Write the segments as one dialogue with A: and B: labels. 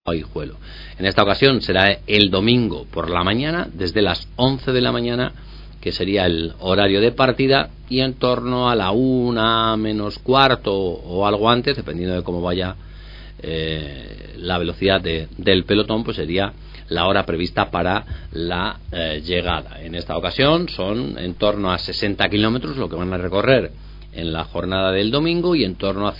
A: Guijuelo. En esta ocasión será el domingo por la mañana, desde las 11 de la mañana, que sería el horario de partida, y en torno a la 1 menos cuarto o algo antes, dependiendo de cómo vaya la velocidad del pelotón, pues sería la hora prevista para la llegada. En esta ocasión son en torno a 60 kilómetros lo que van a recorrer en la jornada del domingo, y en torno a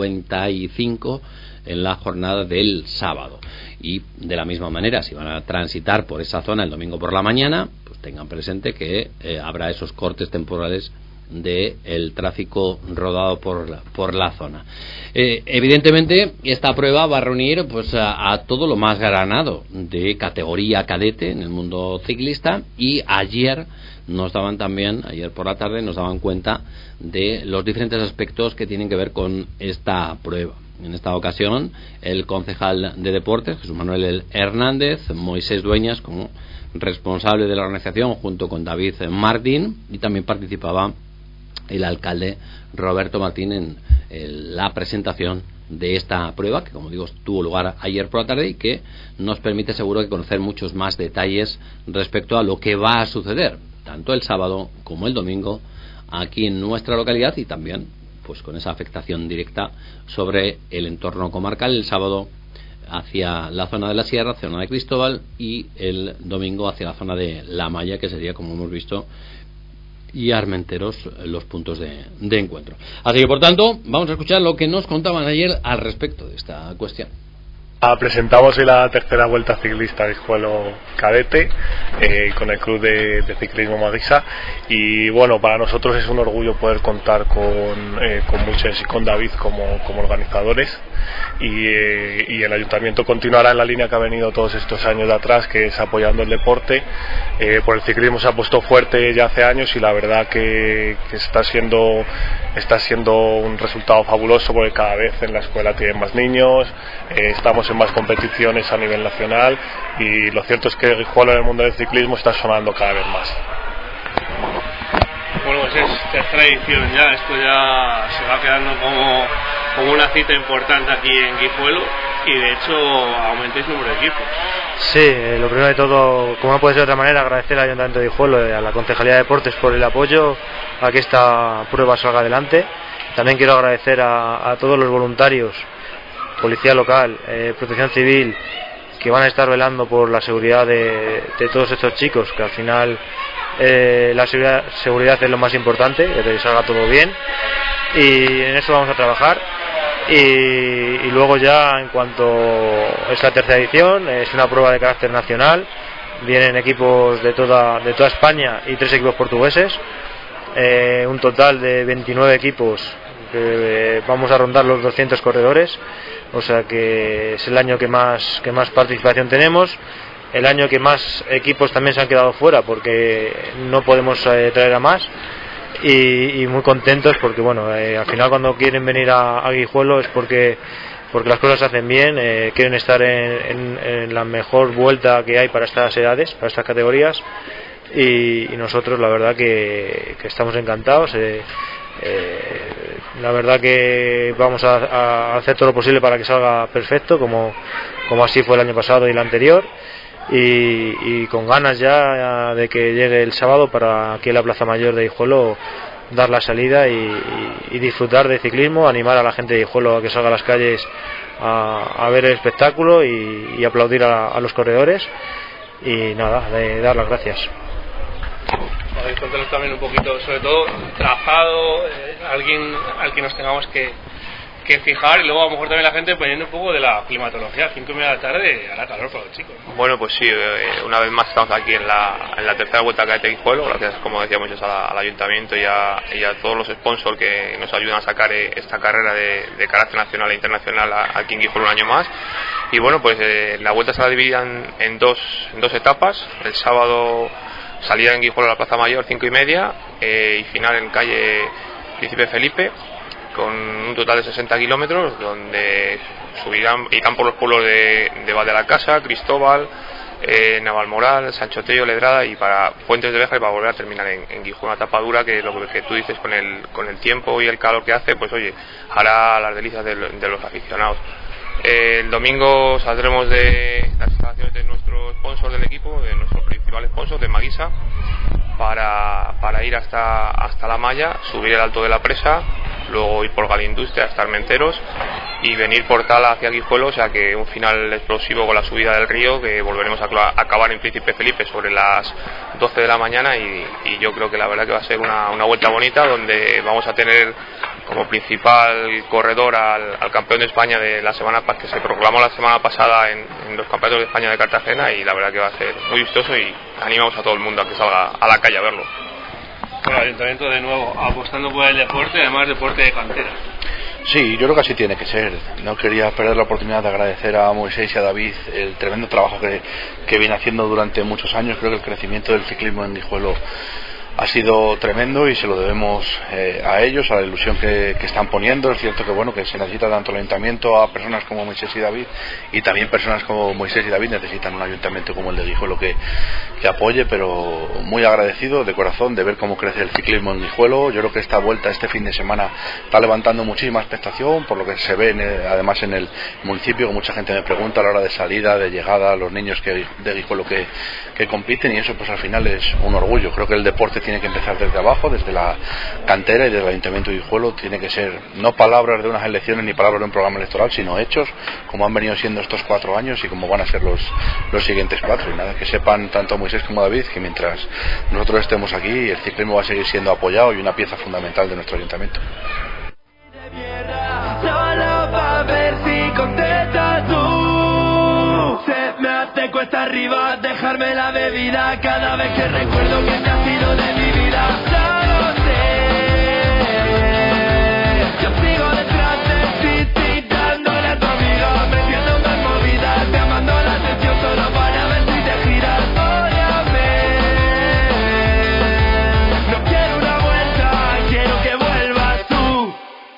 A: 55 en la jornada del sábado. Y de la misma manera, si van a transitar por esa zona el domingo por la mañana, pues tengan presente que habrá esos cortes temporales del tráfico rodado por la zona. Evidentemente esta prueba va a reunir pues a todo lo más granado de categoría cadete en el mundo ciclista, y ayer por la tarde nos daban cuenta de los diferentes aspectos que tienen que ver con esta prueba. En esta ocasión el concejal de deportes, Jesús Manuel Hernández, Moisés Dueñas como responsable de la organización, junto con David Martín, y también participaba el alcalde Roberto Martín en la presentación de esta prueba, que, como digo, tuvo lugar ayer por la tarde, y que nos permite seguro que conocer muchos más detalles respecto a lo que va a suceder tanto el sábado como el domingo aquí en nuestra localidad, y también pues con esa afectación directa sobre el entorno comarcal, el sábado hacia la zona de la Sierra, zona de Cristóbal, y el domingo hacia la zona de La Maya, que sería, como hemos visto, y Armenteros, los puntos de encuentro. Así que, por tanto, vamos a escuchar lo que nos contaban ayer al respecto de esta cuestión.
B: Presentamos hoy la tercera vuelta ciclista Guijuelo Cadete con el club de ciclismo Maguisa, y bueno, para nosotros es un orgullo poder contar con Moisés y con David como organizadores, y el ayuntamiento continuará en la línea que ha venido todos estos años de atrás, que es apoyando el deporte. Por el ciclismo se ha puesto fuerte ya hace años, y la verdad que está siendo un resultado fabuloso, porque cada vez en la escuela tienen más niños, estamos en más competiciones a nivel nacional, y lo cierto es que el Guijuelo en el mundo del ciclismo está sonando cada vez más.
C: Bueno, pues es tercera edición ya, esto ya se va quedando como una cita importante aquí en Guijuelo, y de hecho aumentéis número de equipos.
D: Sí, lo primero de todo, como no puede ser de otra manera, agradecer al Ayuntamiento de Guijuelo y a la Concejalía de Deportes por el apoyo a que esta prueba salga adelante. También quiero agradecer a todos los voluntarios, Policía Local, Protección Civil, que van a estar velando por la seguridad de todos estos chicos, que al final la seguridad es lo más importante, que salga todo bien, y en eso vamos a trabajar. Y luego ya, en cuanto es la tercera edición, es una prueba de carácter nacional, vienen equipos de toda España y 3 equipos portugueses, un total de 29 equipos, vamos a rondar los 200 corredores, o sea que es el año que más participación tenemos, el año que más equipos también se han quedado fuera porque no podemos traer a más. Y muy contentos porque bueno, al final cuando quieren venir a Guijuelo es porque las cosas se hacen bien, quieren estar en la mejor vuelta que hay para estas edades, para estas categorías, y nosotros la verdad que estamos encantados. La verdad que vamos a hacer todo lo posible para que salga perfecto, como así fue el año pasado y el anterior. Y con ganas ya de que llegue el sábado para aquí en la Plaza Mayor de Guijuelo dar la salida y disfrutar de ciclismo, animar a la gente de Guijuelo a que salga a las calles a ver el espectáculo y aplaudir a los corredores, y nada, de dar las gracias.
C: Podéis contarnos también un poquito, sobre todo trazado, alguien al que nos tengamos que fijar, y luego a lo mejor también la gente poniendo un poco de la climatología. 5:30 de la tarde hará calor para los chicos.
E: Bueno, pues sí, una vez más estamos aquí en la tercera vuelta de Guijuelo, gracias, como decíamos, al ayuntamiento y a todos los sponsors que nos ayudan a sacar esta carrera de carácter nacional e internacional aquí en Guijuelo un año más. Y bueno, pues la vuelta se la dividían en dos etapas. El sábado salida en Guijuelo a la Plaza Mayor 5:30, y final en calle Príncipe Felipe, con un total de 60 kilómetros, donde irán por los pueblos de Val de la Casa, Cristóbal, Navalmoral, Sanchotello, Ledrada, y para Fuentes de Beja, y para volver a terminar en Guijuelo, una etapa dura que lo que tú dices, con el tiempo y el calor que hace, pues oye, hará las delicias de los aficionados. El domingo saldremos de las instalaciones de nuestro sponsor del equipo, de nuestro principal sponsor, de Maguisa, para ir hasta la malla, subir el Alto de la Presa, luego ir por Galindustria hasta Armenteros y venir por Tala hacia Guijuelo, o sea que un final explosivo con la subida del río, que volveremos a acabar en Príncipe Felipe sobre las 12 de la mañana y yo creo que la verdad que va a ser una vuelta bonita, donde vamos a tener como principal corredor al campeón de España de la semana que se proclamó la semana pasada en los campeonatos de España de Cartagena, y la verdad que va a ser muy vistoso y animamos a todo el mundo a que salga a la calle a verlo.
C: Bueno, el Ayuntamiento de nuevo apostando por el deporte, además deporte de cantera.
F: Sí, yo creo que así tiene que ser. No quería perder la oportunidad de agradecer a Moisés y a David el tremendo trabajo que viene haciendo durante muchos años. Creo que el crecimiento del ciclismo en Guijuelo ha sido tremendo y se lo debemos a ellos, a la ilusión que están poniendo. Es cierto que bueno, que se necesita tanto el ayuntamiento, a personas como Moisés y David, y también personas como Moisés y David necesitan un ayuntamiento como el de Guijuelo que apoye, pero muy agradecido de corazón de ver cómo crece el ciclismo en Guijuelo. Yo creo que esta vuelta, este fin de semana, está levantando muchísima expectación por lo que se ve además en el municipio, que mucha gente me pregunta a la hora de salida, de llegada, los niños de Guijuelo que compiten, y eso pues al final es un orgullo. Creo que el deporte tiene que empezar desde abajo, desde la cantera y desde el Ayuntamiento de Guijuelo. Tiene que ser no palabras de unas elecciones ni palabras de un programa electoral, sino hechos, como han venido siendo estos 4 años y como van a ser los siguientes 4. Y nada, que sepan tanto Moisés como David que mientras nosotros estemos aquí, el ciclismo va a seguir siendo apoyado y una pieza fundamental de nuestro Ayuntamiento.
G: Solo para ver si contestas tú. Se me hace cuesta arriba dejarme la bebida cada vez que recuerdo que te has ido de mi vida. Ya lo sé, yo sigo detrás de ti, dándole a tu amiga, metiéndome en movidas, llamando la atención solo para ver si te giras. Óyame, no quiero una vuelta, quiero que vuelvas tú.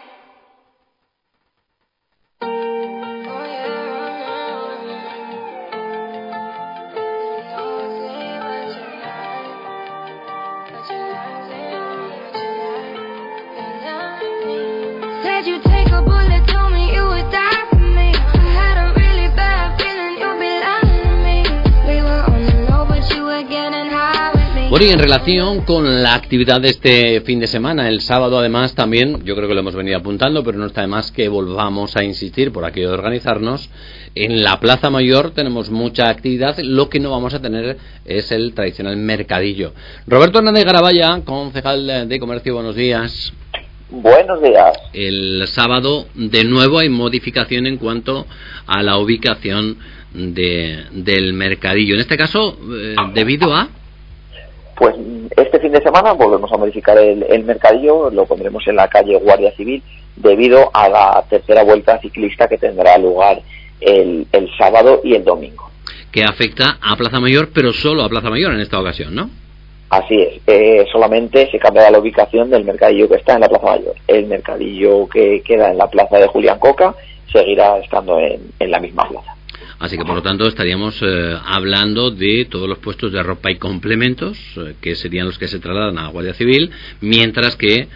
A: Bueno, y en relación con la actividad de este fin de semana, el sábado además también, yo creo que lo hemos venido apuntando, pero no está de más que volvamos a insistir por aquello de organizarnos. En la Plaza Mayor tenemos mucha actividad, lo que no vamos a tener es el tradicional mercadillo. Roberto Hernández Garabaya, concejal de Comercio, buenos días.
H: Buenos días.
A: El sábado de nuevo hay modificación en cuanto a la ubicación del mercadillo. En este caso, debido a...
H: Pues este fin de semana volvemos a modificar el mercadillo, lo pondremos en la calle Guardia Civil debido a la tercera vuelta ciclista que tendrá lugar el sábado y el domingo.
A: Que afecta a Plaza Mayor, pero solo a Plaza Mayor en esta ocasión, ¿no?
H: Así es, solamente se cambiará la ubicación del mercadillo que está en la Plaza Mayor. El mercadillo que queda en la plaza de Julián Coca seguirá estando en la misma plaza.
A: Así que por lo tanto estaríamos hablando de todos los puestos de ropa y complementos, que serían los que se trasladan a la Guardia Civil, mientras que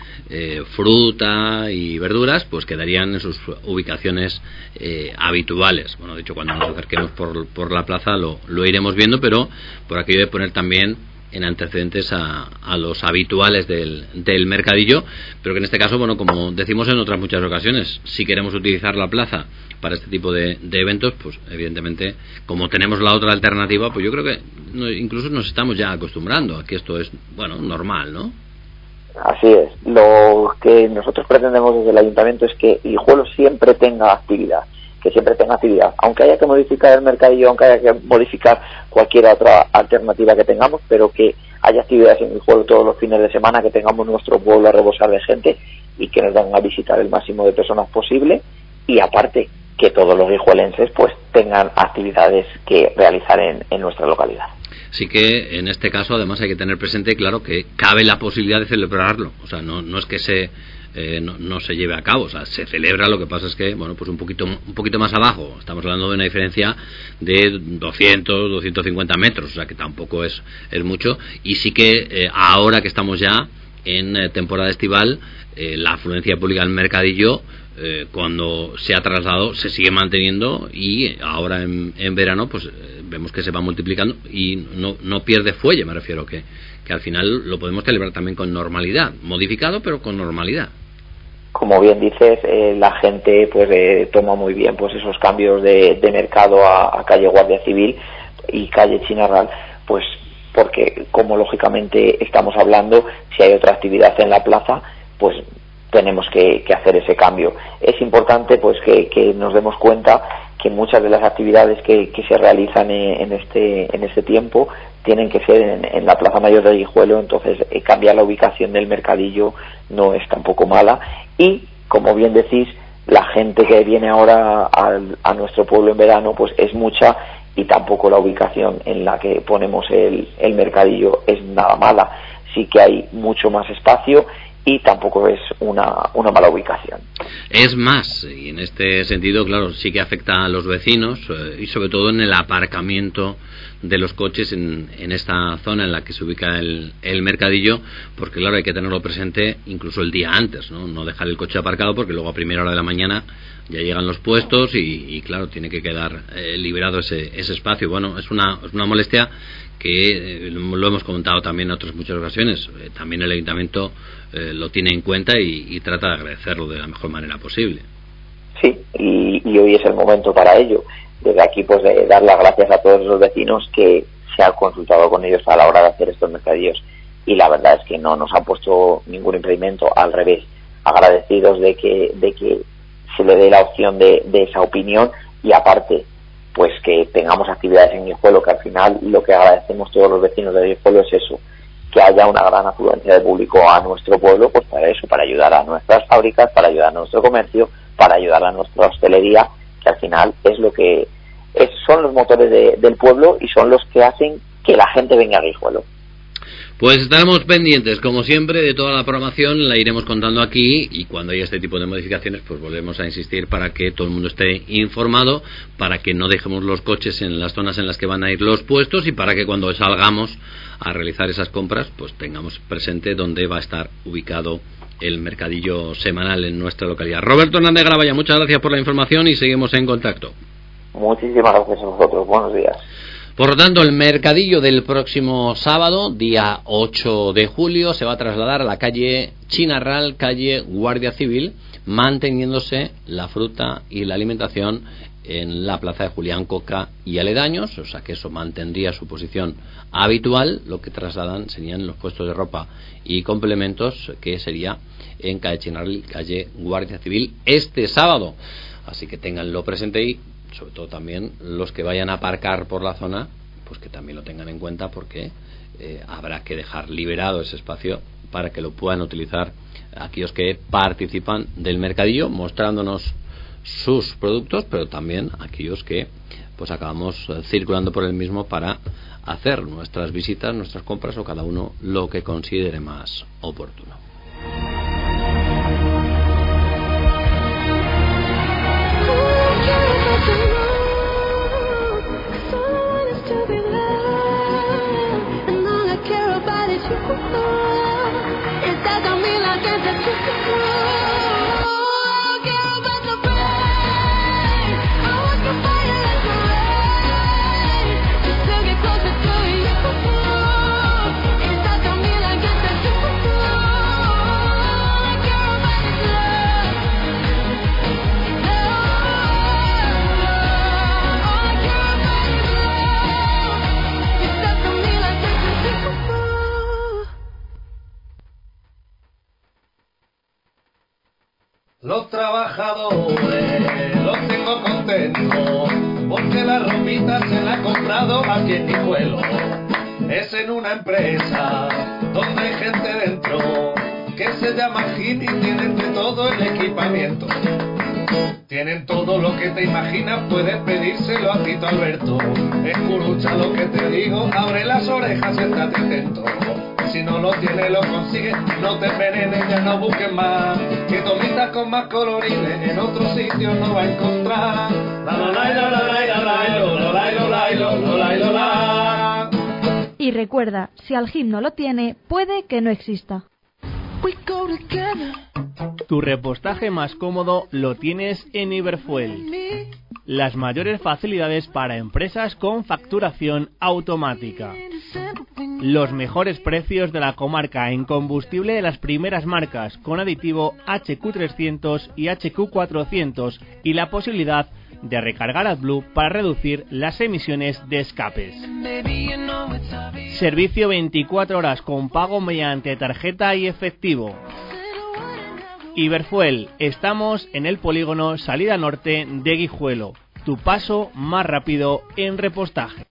A: fruta y verduras pues quedarían en sus ubicaciones habituales. Bueno, de hecho, cuando nos acerquemos por la plaza lo iremos viendo, pero por aquello de poner también en antecedentes a los habituales del mercadillo, pero que en este caso, bueno, como decimos en otras muchas ocasiones, si queremos utilizar la plaza para este tipo de eventos, pues evidentemente, como tenemos la otra alternativa, pues yo creo que incluso nos estamos ya acostumbrando a que esto es, bueno, normal, ¿no?
H: Así es. Lo que nosotros pretendemos desde el Ayuntamiento es que Guijuelo siempre tenga actividad, aunque haya que modificar el mercadillo, aunque haya que modificar cualquier otra alternativa que tengamos, pero que haya actividades en Guijuelo todos los fines de semana, que tengamos nuestro pueblo a rebosar de gente y que nos vengan a visitar el máximo de personas posible, y aparte que todos los guijuelenses pues tengan actividades que realizar en nuestra localidad.
A: Sí que en este caso además hay que tener presente, claro, que cabe la posibilidad de celebrarlo, o sea, no es que no se lleve a cabo, o sea, se celebra, lo que pasa es que, bueno, pues un poquito más abajo, estamos hablando de una diferencia de 250 metros, o sea que tampoco es mucho, y sí que ahora que estamos ya en temporada estival, la afluencia pública al mercadillo cuando se ha trasladado se sigue manteniendo, y ahora en verano pues vemos que se va multiplicando y no pierde fuelle. Me refiero que al final lo podemos celebrar también con normalidad, modificado pero con normalidad.
H: Como bien dices, la gente pues toma muy bien pues esos cambios de mercado a calle Guardia Civil y calle Chinarral, pues porque como lógicamente estamos hablando, si hay otra actividad en la plaza, pues tenemos que hacer ese cambio. Es importante pues que nos demos cuenta que muchas de las actividades que se realizan en este tiempo tienen que ser en la Plaza Mayor de Guijuelo, entonces cambiar la ubicación del mercadillo no es tampoco mala, y como bien decís, la gente que viene ahora a nuestro pueblo en verano pues es mucha, y tampoco la ubicación en la que ponemos el mercadillo es nada mala. Sí que hay mucho más espacio y tampoco es una mala ubicación.
A: Es más, y en este sentido, claro, sí que afecta a los vecinos, y sobre todo en el aparcamiento de los coches en esta zona en la que se ubica el mercadillo, porque claro, hay que tenerlo presente incluso el día antes, no dejar el coche aparcado, porque luego a primera hora de la mañana ya llegan los puestos y claro, tiene que quedar liberado ese espacio. Bueno, es una molestia que lo hemos comentado también en otras muchas ocasiones. También el ayuntamiento lo tiene en cuenta y trata de agradecerlo de la mejor manera posible.
H: Sí, y hoy es el momento para ello. Desde aquí pues de dar las gracias a todos los vecinos que se han consultado con ellos a la hora de hacer estos mercadillos, y la verdad es que no nos han puesto ningún impedimento, al revés, agradecidos de que se le dé la opción de esa opinión, y aparte pues que tengamos actividades en Guijuelo, que al final lo que agradecemos todos los vecinos de Guijuelo es eso, que haya una gran afluencia de público a nuestro pueblo, pues para eso, para ayudar a nuestras fábricas, para ayudar a nuestro comercio, para ayudar a nuestra hostelería, que al final es lo que son los motores del pueblo y son los que hacen que la gente venga a Guijuelo.
A: Pues estaremos pendientes, como siempre, de toda la programación, la iremos contando aquí, y cuando haya este tipo de modificaciones pues volvemos a insistir para que todo el mundo esté informado, para que no dejemos los coches en las zonas en las que van a ir los puestos, y para que cuando salgamos a realizar esas compras pues tengamos presente dónde va a estar ubicado el mercadillo semanal en nuestra localidad. Roberto Hernández Gravalla, muchas gracias por la información y seguimos en contacto.
H: Muchísimas gracias a vosotros, buenos días.
A: Por lo tanto, el mercadillo del próximo sábado, día 8 de julio, se va a trasladar a la calle Chinarral, calle Guardia Civil, manteniéndose la fruta y la alimentación en la plaza de Julián Coca y aledaños, o sea que eso mantendría su posición habitual. Lo que trasladan serían los puestos de ropa y complementos, que sería en calle Chinarral, calle Guardia Civil, este sábado. Así que ténganlo presente, y sobre todo también los que vayan a aparcar por la zona, pues que también lo tengan en cuenta, porque habrá que dejar liberado ese espacio para que lo puedan utilizar aquellos que participan del mercadillo, mostrándonos sus productos, pero también aquellos que pues acabamos circulando por el mismo para hacer nuestras visitas, nuestras compras, o cada uno lo que considere más oportuno.
I: Los trabajadores los tengo contentos, porque la ropita se la ha comprado aquí en Guijuelo. Es en una empresa donde hay gente dentro que se llama Gini, y tienen de todo el equipamiento. Tienen todo lo que te imaginas, puedes pedírselo a Tito Alberto. Escucha lo que te digo, abre las orejas, estate atento. Si no lo tienes, lo consigues, no te envenenes, ya no busques más. Que tomitas con más colorines en otro sitio no va a encontrar.
J: Y recuerda, si Algim no lo tiene, puede que no exista. Tu repostaje más cómodo lo tienes en Iberfuel. Las mayores facilidades para empresas con facturación automática. Los mejores precios de la comarca en combustible de las primeras marcas con aditivo HQ300 y HQ400 y la posibilidad de recargar AdBlue para reducir las emisiones de escapes. Servicio 24 horas con pago mediante tarjeta y efectivo. Iberfuel, estamos en el polígono Salida Norte de Guijuelo. Tu paso más rápido en repostaje.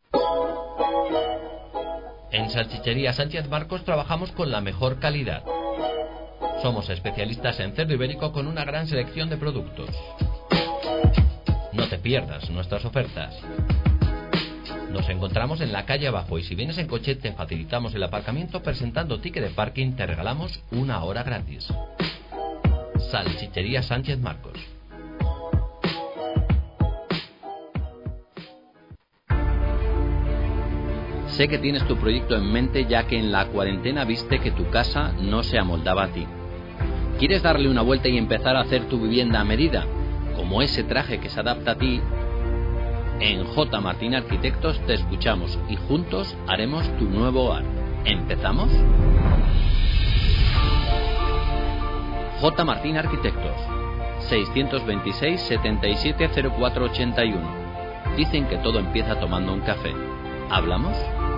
K: En Salchichería Sánchez Marcos trabajamos con la mejor calidad. Somos especialistas en cerdo ibérico con una gran selección de productos. No te pierdas nuestras ofertas. Nos encontramos en la calle abajo y si vienes en coche te facilitamos el aparcamiento presentando ticket de parking, te regalamos 1 hora gratis. Salchichería Sánchez Marcos.
A: Sé que tienes tu proyecto en mente ya que en la cuarentena viste que tu casa no se amoldaba a ti. ¿Quieres darle una vuelta y empezar a hacer tu vivienda a medida? Como ese traje que se adapta a ti. En J. Martín Arquitectos te escuchamos y juntos haremos tu nuevo hogar. ¿Empezamos? J. Martín Arquitectos 626 77 0481. Dicen que todo empieza tomando un café. ¿Hablamos?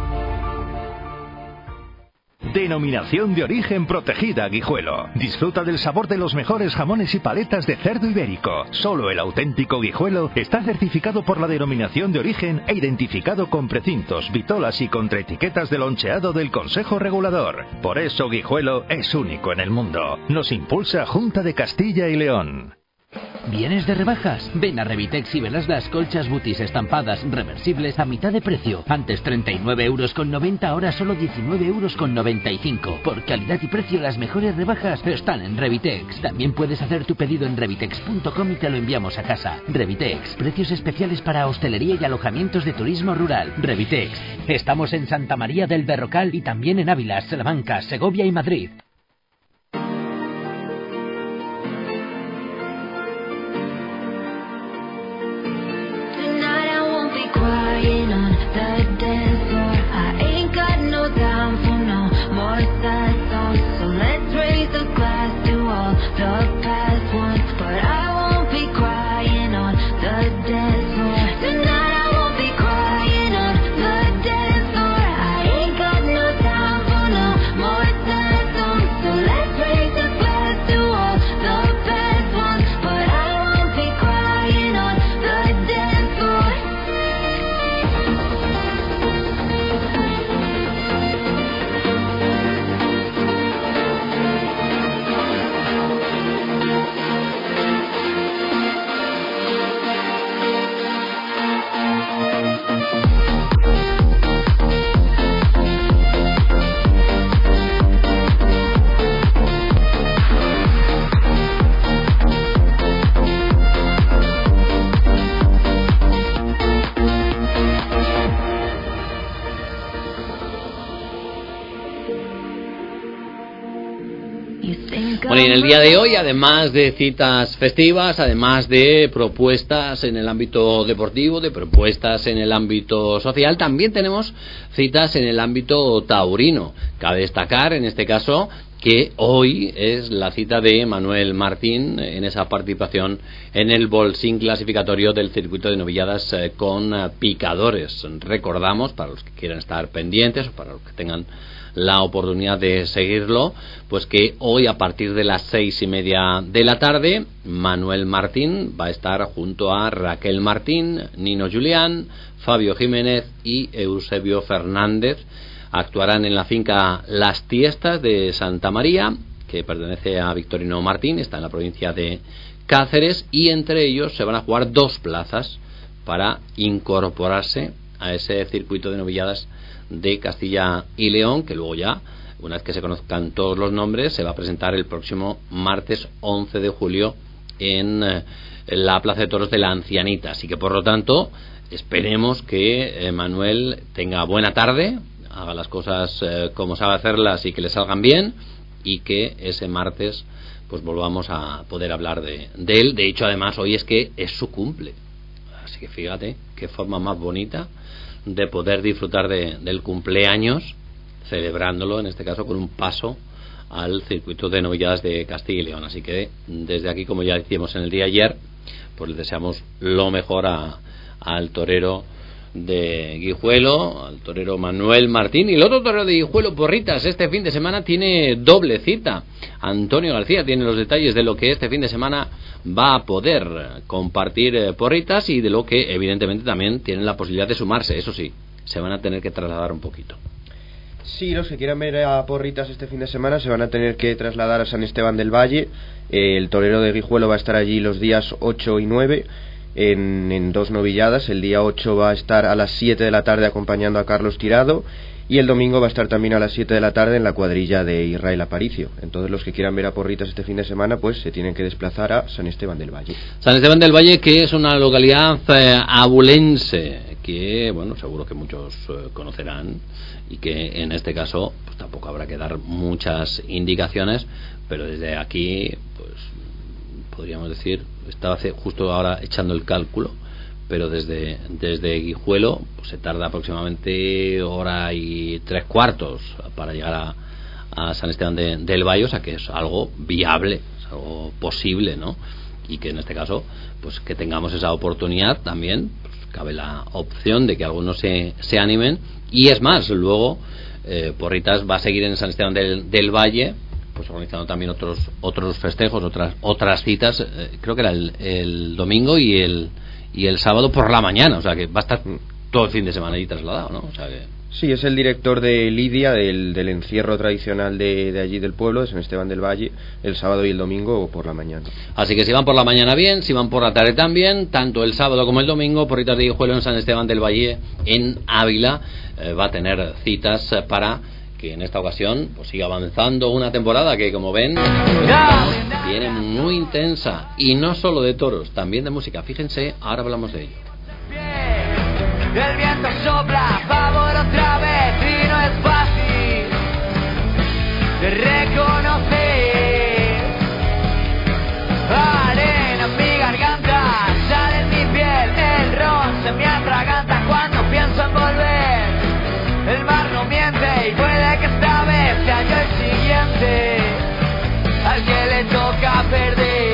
L: Denominación de origen protegida Guijuelo. Disfruta del sabor de los mejores jamones y paletas de cerdo ibérico. Solo el auténtico Guijuelo está certificado por la denominación de origen e identificado con precintos, vitolas y contraetiquetas de loncheado del Consejo Regulador. Por eso Guijuelo es único en el mundo. Nos impulsa Junta de Castilla y León.
M: ¿Vienes de rebajas? Ven a Revitex y verás las colchas Butis estampadas reversibles a mitad de precio. Antes 39,90 €, ahora solo 19,95 €. Por calidad y precio las mejores rebajas están en Revitex. También puedes hacer tu pedido en revitex.com y te lo enviamos a casa. Revitex, precios especiales para hostelería y alojamientos de turismo rural. Revitex, estamos en Santa María del Berrocal y también en Ávila, Salamanca, Segovia y Madrid.
A: Bueno, y en el día de hoy, además de citas festivas, además de propuestas en el ámbito deportivo, de propuestas en el ámbito social, también tenemos citas en el ámbito taurino. Cabe destacar, en este caso, que hoy es la cita de Manuel Martín en esa participación en el bolsín clasificatorio del circuito de novilladas con picadores. Recordamos, para los que quieran estar pendientes o para los que tengan la oportunidad de seguirlo, pues que hoy a partir de las 6:30 de la tarde Manuel Martín va a estar junto a Raquel Martín, Nino Julián, Fabio Jiménez y Eusebio Fernández. Actuarán en la finca Las Tiestas de Santa María, que pertenece a Victorino Martín, está en la provincia de Cáceres, y entre ellos se van a jugar 2 plazas para incorporarse a ese circuito de novilladas de Castilla y León, que luego ya, una vez que se conozcan todos los nombres, se va a presentar el próximo martes 11 de julio en la Plaza de Toros de la Ancianita. Así que, por lo tanto, esperemos que Manuel tenga buena tarde, haga las cosas como sabe hacerlas y que le salgan bien, y que ese martes pues volvamos a poder hablar de él. De hecho, además, hoy es que es su cumple, así que fíjate qué forma más bonita de poder disfrutar del cumpleaños, celebrándolo en este caso con un paso al circuito de novilladas de Castilla y León. Así que desde aquí, como ya decíamos en el día ayer, pues le deseamos lo mejor al torero de Guijuelo, al torero Manuel Martín. Y el otro torero de Guijuelo, Porritas, este fin de semana tiene doble cita. Antonio García tiene los detalles de lo que este fin de semana va a poder compartir Porritas, y de lo que evidentemente también tienen la posibilidad de sumarse. Eso sí, se van a tener que trasladar un poquito.
N: Sí, los que quieran ver a Porritas este fin de semana se van a tener que trasladar a San Esteban del Valle. El torero de Guijuelo va a estar allí los días 8 y 9 en dos novilladas. El día 8 va a estar a las 7 de la tarde acompañando a Carlos Tirado, y el domingo va a estar también a las 7 de la tarde en la cuadrilla de Israel Aparicio. Entonces los que quieran ver a Porritas este fin de semana pues se tienen que desplazar a San Esteban del Valle.
A: San Esteban del Valle, que es una localidad abulense que, bueno, seguro que muchos conocerán, y que en este caso pues tampoco habrá que dar muchas indicaciones, pero desde aquí pues podríamos decir, estaba justo ahora echando el cálculo, pero desde Guijuelo pues se tarda aproximadamente hora y 3/4 para llegar a San Esteban del Valle, o sea que es algo viable, es algo posible, ¿no? Y que en este caso pues que tengamos esa oportunidad también, pues cabe la opción de que algunos se animen. Y es más, luego Porritas va a seguir en San Esteban del Valle, pues organizando también otros festejos, otras citas. Creo que era el domingo y el sábado por la mañana, o sea que va a estar todo el fin de semana allí trasladado, ¿no? O sea que...
N: Sí, es el director de Lidia, del encierro tradicional de allí del pueblo, de San Esteban del Valle, el sábado y el domingo por la mañana.
A: Así que si van por la mañana bien, si van por la tarde también, tanto el sábado como el domingo, Porritas de Guijuelo en San Esteban del Valle, en Ávila, va a tener citas para que en esta ocasión pues siga avanzando una temporada que, como ven, viene muy intensa, y no solo de toros, también de música. Fíjense, ahora hablamos de ello.
G: El viento sopla a favor otra vez y no es fácil de reconocer. Arena en mi garganta, sale en mi piel, el ron se me atraganta cuando pienso en volver. El mar no miente y puede que esta vez sea yo el siguiente al que le toca perder.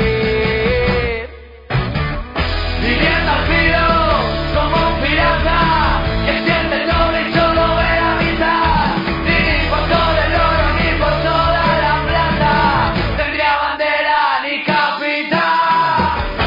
G: Viviendo al filo como un pirata que siente el doble y solo ve la mitad. Ni por todo el oro ni por toda la plata tendría bandera ni capitán.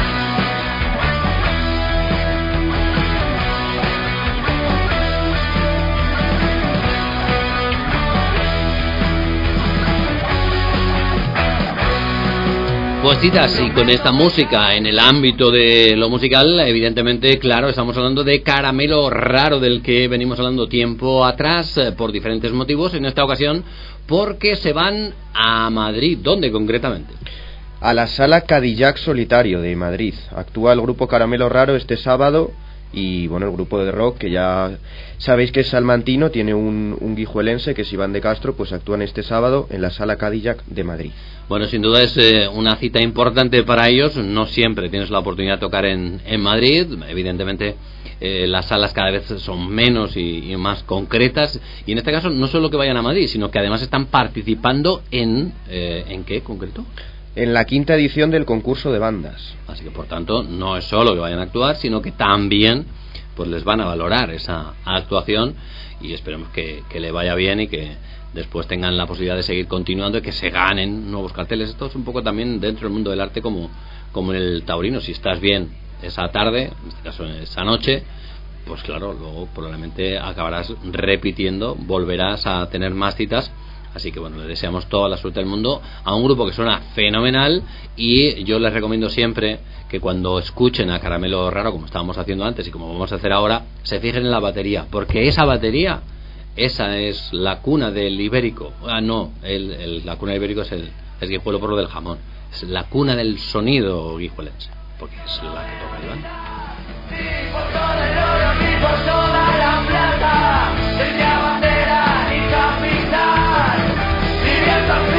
A: Pues citas, y con esta música en el ámbito de lo musical, evidentemente, claro, estamos hablando de Caramelo Raro, del que venimos hablando tiempo atrás, por diferentes motivos. En esta ocasión porque se van a Madrid. ¿Dónde concretamente?
N: A la Sala Cadillac Solitario de Madrid. Actúa el grupo Caramelo Raro este sábado, y bueno, el grupo de rock, que ya sabéis que es salmantino, tiene un guijuelense que es Iván de Castro, pues actúan este sábado en la Sala Cadillac de Madrid.
A: Bueno, sin duda es una cita importante para ellos. No siempre tienes la oportunidad de tocar en Madrid. Evidentemente las salas cada vez son menos y más concretas, y en este caso no solo que vayan a Madrid, sino que además están participando ¿en qué concreto?
N: En la 5ª edición del concurso de bandas.
A: Así que por tanto no es solo que vayan a actuar, sino que también pues les van a valorar esa actuación, y esperemos que le vaya bien y que después tengan la posibilidad de seguir continuando y que se ganen nuevos carteles. Esto es un poco también dentro del mundo del arte como en el taurino. Si estás bien esa tarde, en este caso esa noche, pues claro, luego probablemente acabarás repitiendo, volverás a tener más citas. Así que bueno, le deseamos toda la suerte del mundo a un grupo que suena fenomenal, y yo les recomiendo siempre que cuando escuchen a Caramelo Raro, como estábamos haciendo antes y como vamos a hacer ahora, se fijen en la batería, porque esa batería, esa es la cuna del ibérico. La cuna del ibérico es Guijuelo por lo del jamón. Es la cuna del sonido guijuelense, porque es la que toca Iván.
G: Ni por todo el oro ni por toda la plata tendría bandera ni capitán. Viviendo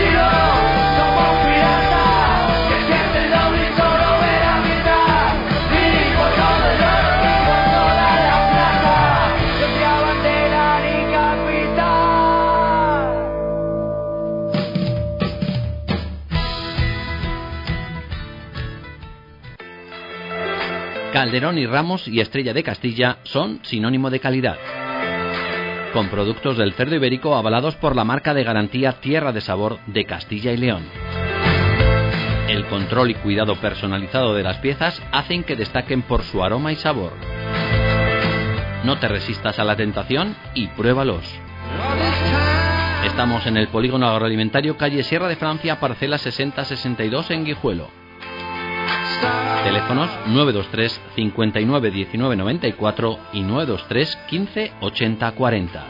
A: Calderón y Ramos y Estrella de Castilla son sinónimo de calidad. Con productos del cerdo ibérico avalados por la marca de garantía Tierra de Sabor de Castilla y León. El control y cuidado personalizado de las piezas hacen que destaquen por su aroma y sabor. No te resistas a la tentación y pruébalos. Estamos en el Polígono Agroalimentario, calle Sierra de Francia, parcela 6062 en Guijuelo. Teléfonos 923 59 19 94 y 923 15 80 40.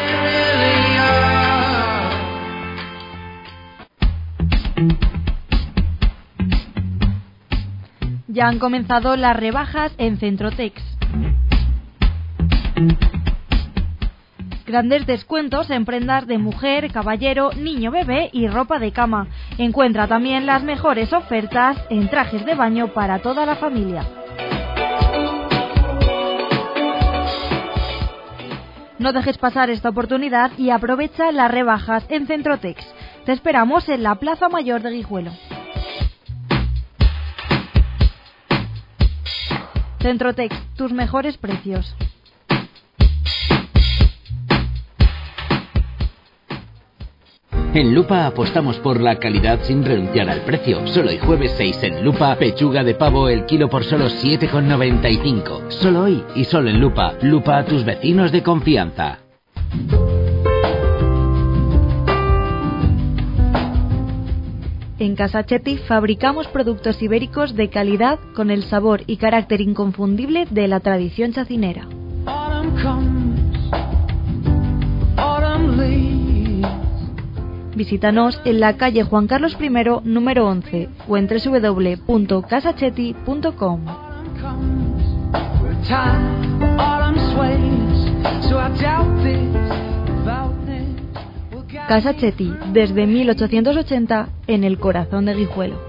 O: Ya han comenzado las rebajas en Centrotex. Grandes descuentos en prendas de mujer, caballero, niño, bebé y ropa de cama. Encuentra también las mejores ofertas en trajes de baño para toda la familia. No dejes pasar esta oportunidad y aprovecha las rebajas en Centrotex. Te esperamos en la Plaza Mayor de Guijuelo. Centrotex, tus mejores precios.
M: En Lupa apostamos por la calidad sin renunciar al precio. Solo hoy jueves 6 en Lupa, pechuga de pavo el kilo por solo 7,95. Solo hoy y solo en Lupa. Lupa a tus vecinos de confianza.
O: En Casa Chetti fabricamos productos ibéricos de calidad con el sabor y carácter inconfundible de la tradición chacinera. Visítanos en la calle Juan Carlos I, número 11 o en www.casachetti.com. Casa Chetti, desde 1880, en el corazón de Guijuelo.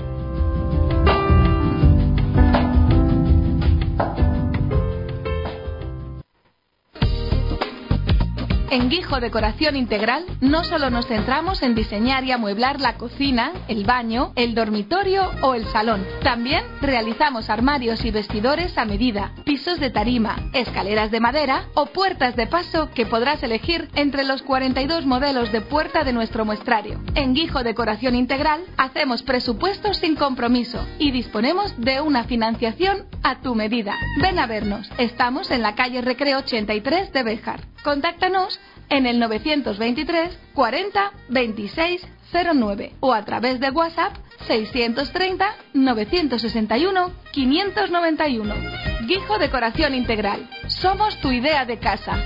P: En Guijo Decoración Integral no solo nos centramos en diseñar y amueblar la cocina, el baño, el dormitorio o el salón. También realizamos armarios y vestidores a medida, pisos de tarima, escaleras de madera o puertas de paso que podrás elegir entre los 42 modelos de puerta de nuestro muestrario. En Guijo Decoración Integral hacemos presupuestos sin compromiso y disponemos de una financiación a tu medida. Ven a vernos. Estamos en la calle Recreo 83 de Béjar. Contáctanos en el 923 40 26 09 o a través de WhatsApp 630 961 591. Guijo Decoración Integral. Somos tu idea de casa.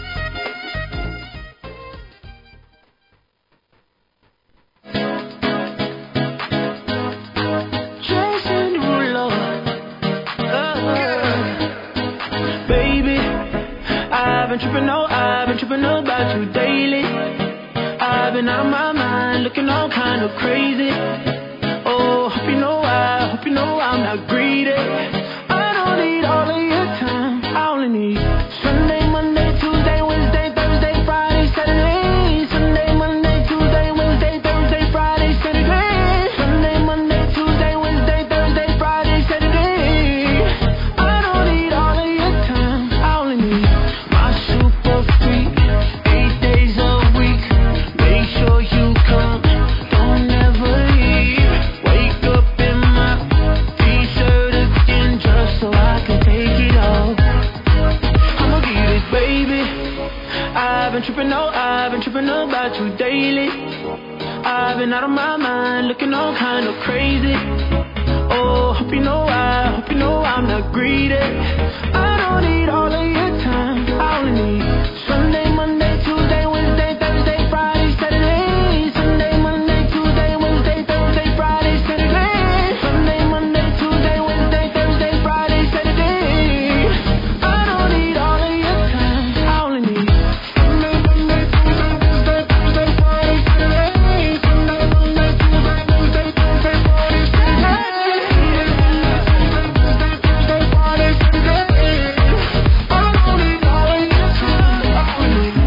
G: I've been tripping about you daily. I've been out of my mind, looking all kind of crazy. Oh, hope you know I'm not greedy. I don't need all of your time. I only need Sunday, Monday, Tuesday, Wednesday, Thursday, Friday, Saturday. Sunday, Monday, Tuesday, Wednesday, Thursday, Friday, Saturday. Sunday, Monday, Tuesday, Wednesday, Thursday, Friday, Saturday. I don't need all of your time. I only need my super freak, 8 days a week. Make sure you come, don't ever leave. Wake up in my t-shirt again just so I can take it off. I'ma get it, baby. I've been tripping about you daily. I've been out of my mind, looking all kind of crazy. Oh, hope you know I'm not greedy. I don't need all of your time. I only need Sunday, Monday, Tuesday, Wednesday, Thursday, Friday, Saturday. Sunday, Monday, Tuesday, Wednesday, Thursday, Friday, Saturday. Sunday, Monday, Tuesday, Wednesday, Thursday, Friday, Saturday. I don't need all of your time. I only need Sunday, Monday, Tuesday, Wednesday, Thursday, Friday, Saturday. Sunday, Monday, Tuesday, Wednesday, Thursday, Friday,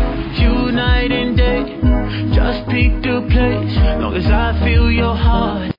G: You night and day, just pick the place. Long as I feel your heart.